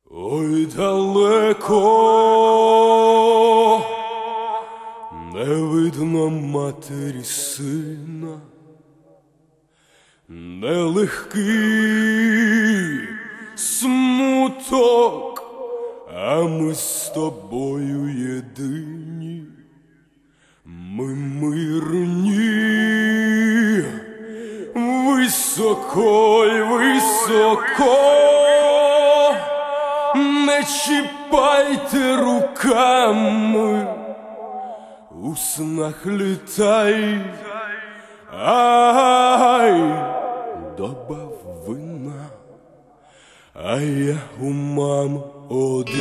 Ой, далеко не видно матері сина, нелегкий смуток, а ми з тобою єдині, ми мирні, високо й високо. Не чіпайте руками, у снах літай, ай, добав вина, а я у мам один.